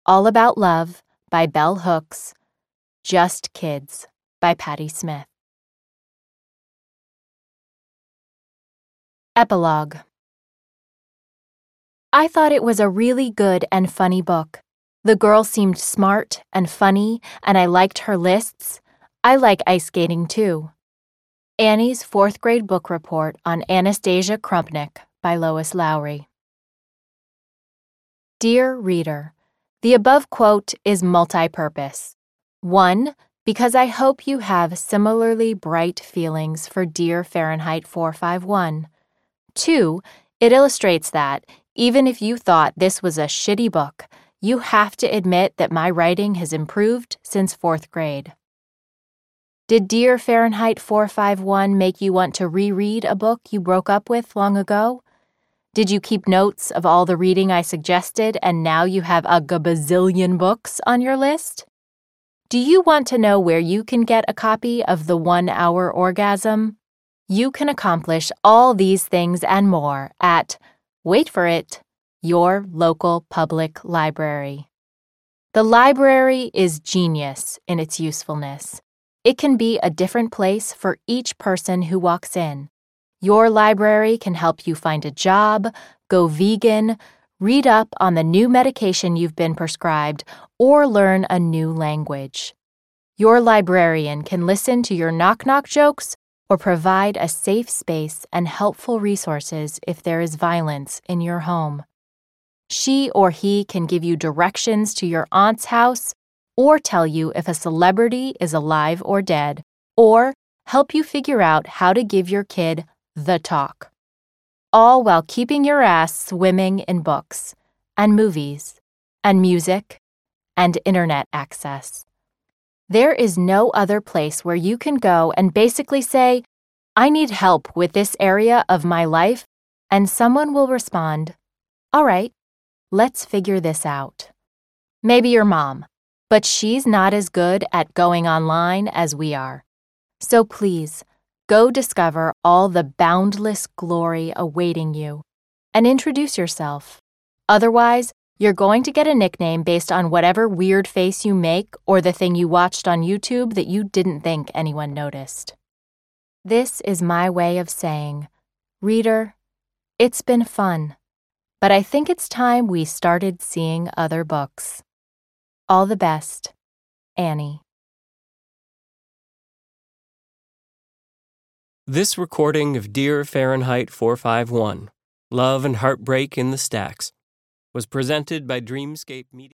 All About Love by Bell Hooks, Just Kids by Patti Smith. Epilogue. I thought it was a really good and funny book. The girl seemed smart and funny, and I liked her lists. I like ice skating too. Annie's 4th grade book report on Anastasia Krumpnick by Lois Lowry. Dear Reader, the above quote is multi-purpose. 1, because I hope you have similarly bright feelings for Dear Fahrenheit 451. 2, it illustrates that, even if you thought this was a shitty book, you have to admit that my writing has improved since 4th grade. Did Dear Fahrenheit 451 make you want to reread a book you broke up with long ago? Did you keep notes of all the reading I suggested and now you have a gabazillion books on your list? Do you want to know where you can get a copy of The 1 Hour Orgasm? You can accomplish all these things and more at, wait for it, your local public library. The library is genius in its usefulness. It can be a different place for each person who walks in. Your library can help you find a job, go vegan, read up on the new medication you've been prescribed, or learn a new language. Your librarian can listen to your knock-knock jokes or provide a safe space and helpful resources if there is violence in your home. She or he can give you directions to your aunt's house or tell you if a celebrity is alive or dead, or help you figure out how to give your kid the talk. All while keeping your ass swimming in books, and movies, and music, and internet access. There is no other place where you can go and basically say, I need help with this area of my life, and someone will respond, all right, let's figure this out. Maybe your mom, but she's not as good at going online as we are. So please, go discover all the boundless glory awaiting you and introduce yourself. Otherwise, you're going to get a nickname based on whatever weird face you make or the thing you watched on YouTube that you didn't think anyone noticed. This is my way of saying, Reader, it's been fun, but I think it's time we started seeing other books. All the best, Annie. This recording of Dear Fahrenheit 451, Love and Heartbreak in the Stacks, was presented by Dreamscape Media.